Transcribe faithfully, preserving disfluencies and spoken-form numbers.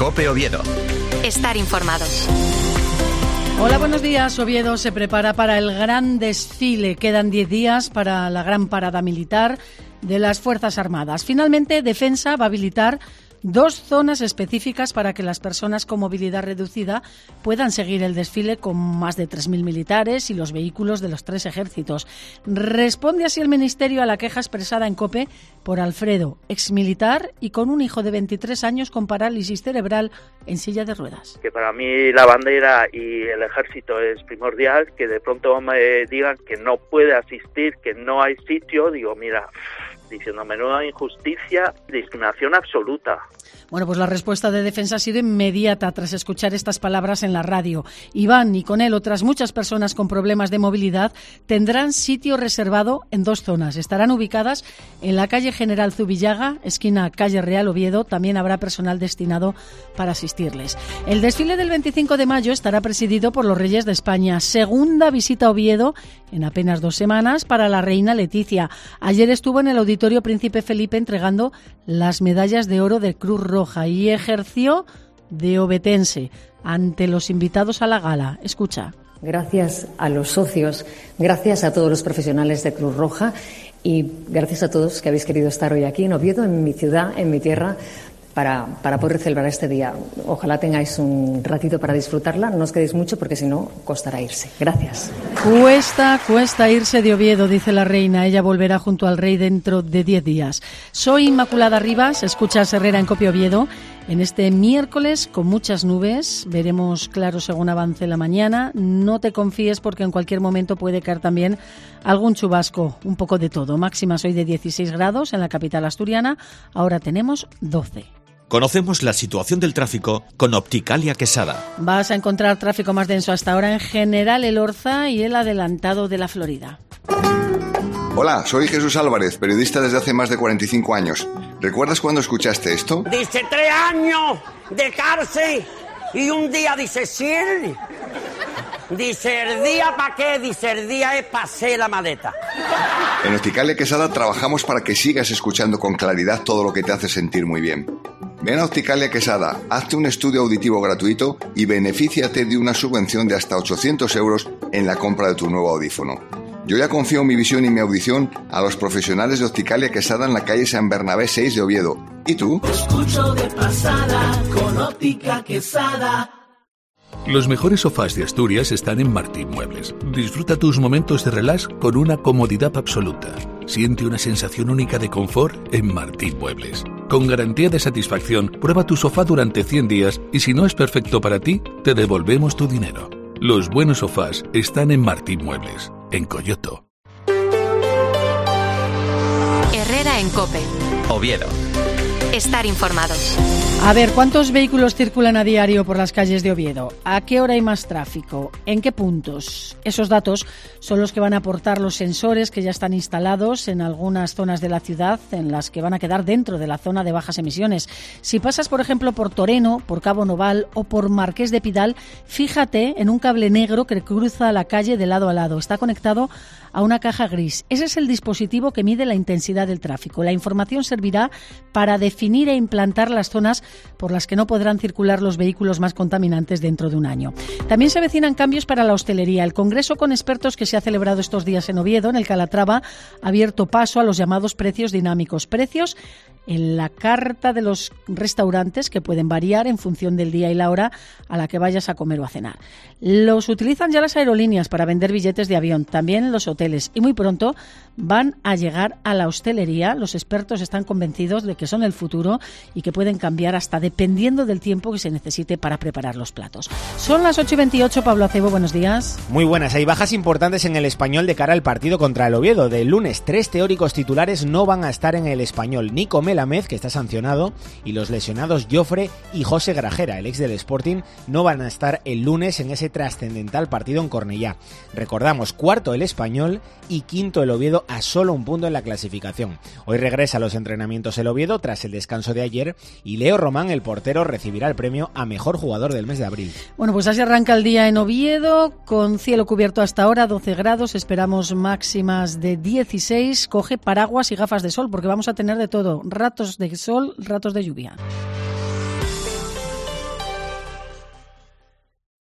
COPE Oviedo. Estar informados. Hola, buenos días. Oviedo se prepara para el gran desfile. Quedan diez días para la gran parada militar de las Fuerzas Armadas. Finalmente, Defensa va a habilitar dos zonas específicas para que las personas con movilidad reducida puedan seguir el desfile con más de tres mil militares y los vehículos de los tres ejércitos. Responde así el Ministerio a la queja expresada en COPE por Alfredo, exmilitar y con un hijo de veintitrés años con parálisis cerebral en silla de ruedas. Que para mí la bandera y el ejército es primordial, que de pronto me digan que no puede asistir, que no hay sitio, digo, mira, diciendo menuda injusticia, discriminación absoluta. Bueno, pues la respuesta de Defensa ha sido inmediata tras escuchar estas palabras en la radio. Iván y con él otras muchas personas con problemas de movilidad tendrán sitio reservado en dos zonas. Estarán ubicadas en la calle General Zubillaga, esquina calle Real Oviedo. También habrá personal destinado para asistirles. El desfile del veinticinco de mayo estará presidido por los Reyes de España. Segunda visita a Oviedo en apenas dos semanas para la reina Leticia. Ayer estuvo en el Auditorio Príncipe Felipe entregando las medallas de oro de Cruz Roja y ejerció de ovetense ante los invitados a la gala. Escucha. Gracias a los socios, gracias a todos los profesionales de Cruz Roja y gracias a todos que habéis querido estar hoy aquí en Oviedo, en mi ciudad, en mi tierra, para, para poder celebrar este día. Ojalá tengáis un ratito para disfrutarla, no os quedéis mucho porque si no, costará irse. Gracias. Cuesta, cuesta irse de Oviedo, dice la reina. Ella volverá junto al rey dentro de diez días. Soy Inmaculada Rivas, escuchas Herrera en COPE Oviedo. En este miércoles con muchas nubes, veremos claro según avance la mañana. No te confíes porque en cualquier momento puede caer también algún chubasco, un poco de todo. Máximas hoy de dieciséis grados en la capital asturiana, ahora tenemos doce. Conocemos la situación del tráfico con Opticalia Quesada. Vas a encontrar tráfico más denso hasta ahora en General Elorza y el adelantado de la Florida. Hola, soy Jesús Álvarez, periodista desde hace más de cuarenta y cinco años. ¿Recuerdas cuando escuchaste esto? Dice tres años de cárcel y un día dice cien. Dice el día para qué, dice el día es para hacer la maleta. En Opticalia Quesada trabajamos para que sigas escuchando con claridad todo lo que te hace sentir muy bien. Ven a Opticalia Quesada, hazte un estudio auditivo gratuito y benefíciate de una subvención de hasta ochocientos euros en la compra de tu nuevo audífono. Yo ya confío mi visión y mi audición a los profesionales de Opticalia Quesada en la calle San Bernabé seis de Oviedo. ¿Y tú? Escucho de pasada con Óptica Quesada. Los mejores sofás de Asturias están en Martín Muebles. Disfruta tus momentos de relax con una comodidad absoluta. Siente una sensación única de confort en Martín Muebles. Con garantía de satisfacción, prueba tu sofá durante cien días y si no es perfecto para ti, te devolvemos tu dinero. Los buenos sofás están en Martín Muebles, en Coyoto. Herrera en COPE. Oviedo. Estar informados. A ver, ¿cuántos vehículos circulan a diario por las calles de Oviedo? ¿A qué hora hay más tráfico? ¿En qué puntos? Esos datos son los que van a aportar los sensores que ya están instalados en algunas zonas de la ciudad, en las que van a quedar dentro de la zona de bajas emisiones. Si pasas, por ejemplo, por Toreno, por Cabo Noval o por Marqués de Pidal, fíjate en un cable negro que cruza la calle de lado a lado. Está conectado a una caja gris. Ese es el dispositivo que mide la intensidad del tráfico. La información servirá para definir e implantar las zonas por las que no podrán circular los vehículos más contaminantes dentro de un año. También se avecinan cambios para la hostelería. El congreso con expertos que se ha celebrado estos días en Oviedo, en el Calatrava, ha abierto paso a los llamados precios dinámicos. Precios en la carta de los restaurantes que pueden variar en función del día y la hora a la que vayas a comer o a cenar. Los utilizan ya las aerolíneas para vender billetes de avión, también los hoteles, y muy pronto van a llegar a la hostelería. Los expertos están convencidos de que son el futuro y que pueden cambiar hasta dependiendo del tiempo que se necesite para preparar los platos. Son las ocho y veintiocho, Pablo Acebo, buenos días. Muy buenas, hay bajas importantes en el Español de cara al partido contra el Oviedo. Del lunes, tres teóricos titulares no van a estar en el Español. Nico Melamez, que está sancionado, y los lesionados Jofre y José Grajera, el ex del Sporting, no van a estar el lunes en ese trascendental partido en Cornellá. Recordamos, cuarto el Español y quinto el Oviedo a solo un punto en la clasificación. Hoy regresa a los entrenamientos el Oviedo tras el descanso de ayer y Leo Román, el portero, recibirá el premio a mejor jugador del mes de abril. Bueno, pues así arranca el día en Oviedo, con cielo cubierto hasta ahora, doce grados, esperamos máximas de dieciséis. Coge paraguas y gafas de sol porque vamos a tener de todo, ratos de sol, ratos de lluvia.